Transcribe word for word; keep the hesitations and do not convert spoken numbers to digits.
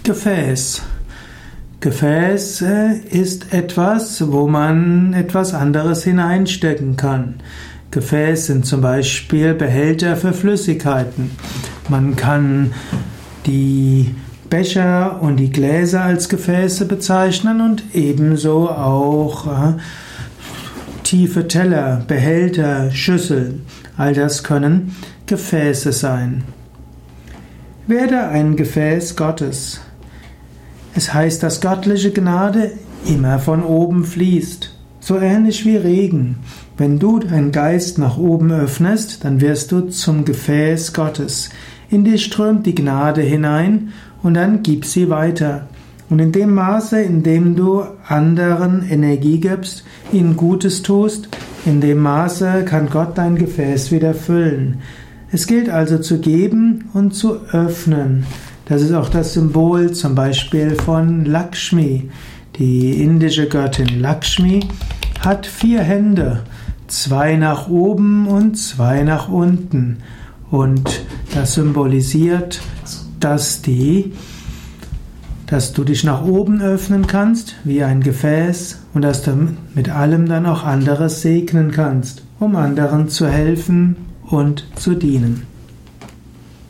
Gefäß. Gefäß äh, ist etwas, wo man etwas anderes hineinstecken kann. Gefäß sind zum Beispiel Behälter für Flüssigkeiten. Man kann die Becher und die Gläser als Gefäße bezeichnen und ebenso auch äh, tiefe Teller, Behälter, Schüsseln. All das können Gefäße sein. Werde ein Gefäß Gottes. Es heißt, dass göttliche Gnade immer von oben fließt, so ähnlich wie Regen. Wenn du deinen Geist nach oben öffnest, dann wirst du zum Gefäß Gottes. In dich strömt die Gnade hinein und dann gib sie weiter. Und in dem Maße, in dem du anderen Energie gibst, ihnen Gutes tust, in dem Maße kann Gott dein Gefäß wieder füllen. Es gilt also zu geben und zu öffnen. Das ist auch das Symbol zum Beispiel von Lakshmi. Die indische Göttin Lakshmi hat vier Hände, zwei nach oben und zwei nach unten. Und das symbolisiert, dass, die, dass du dich nach oben öffnen kannst, wie ein Gefäß, und dass du mit allem dann auch anderes segnen kannst, um anderen zu helfen und zu dienen.